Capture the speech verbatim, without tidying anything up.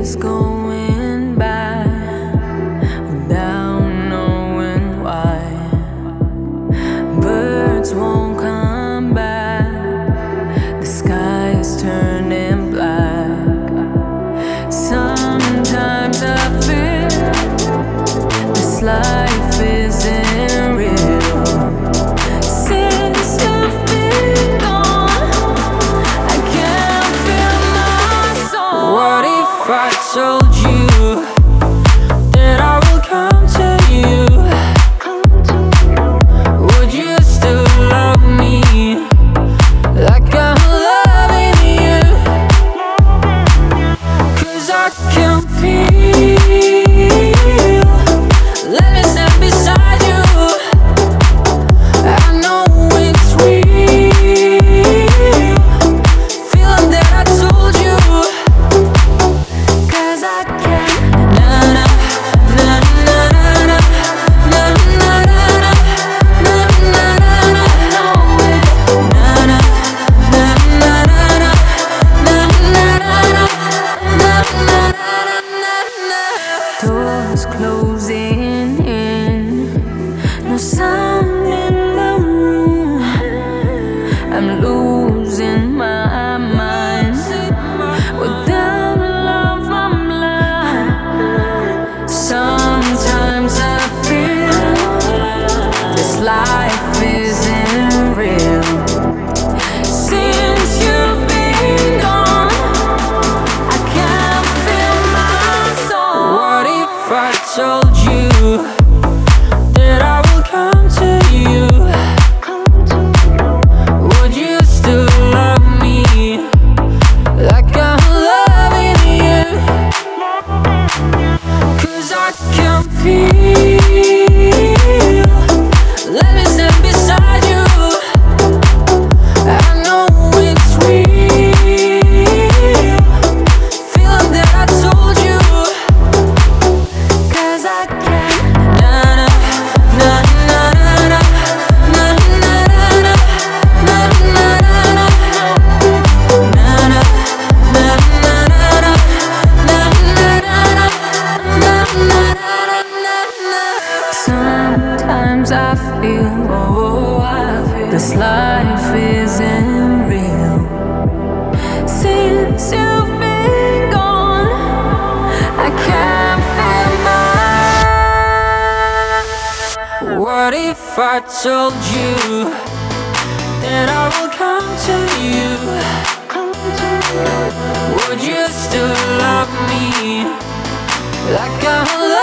Days going by without knowing why. Birds won't come back. The sky is turning black. Sometimes I feel this life isn't real. Since you've been gone, I can't feel my soul. What if I told you that I will come to you? Would you still love me like I'm loving you? 'Cause I can feel, let me stand beside you. I know it's real, feeling that I told you. 'Cause I can't, na na na na na na na na na na na, know it, na na na na na na na na na. Doors closing in, no sound in the room. I'm losing my mind. Without love, I'm blind. Sometimes I feel this life isn't real. Since you've been gone, I can't feel my soul. What if I told you that I will come to you? Would you still love me like I'm loving you? 'Cause I can feel, let me stand beside you. I know it's real, feeling that I told you. 'Cause I can't, na na na na na na na na na na na, na na na na na na na na. Sometimes I feel, oh, I feel this life isn't real. Since you've been gone, I can't feel mine. What if I told you that I will come to you? Would you still love me like I'm